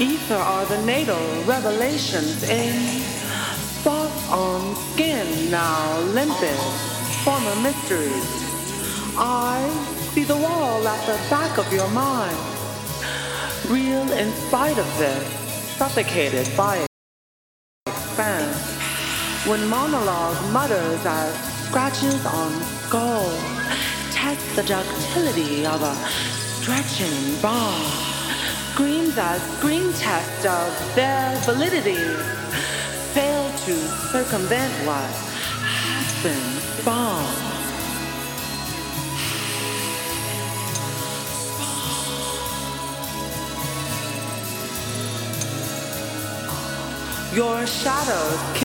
Ether are the natal revelations in spots on skin now limpid, former mysteries. I see the wall at the back of your mind, real in spite of this, suffocated by expanse. When monologue mutters as scratches on skull, test the ductility of a stretching bar, screams as screen test of their validity, fail to circumvent what has been spawned. Your shadows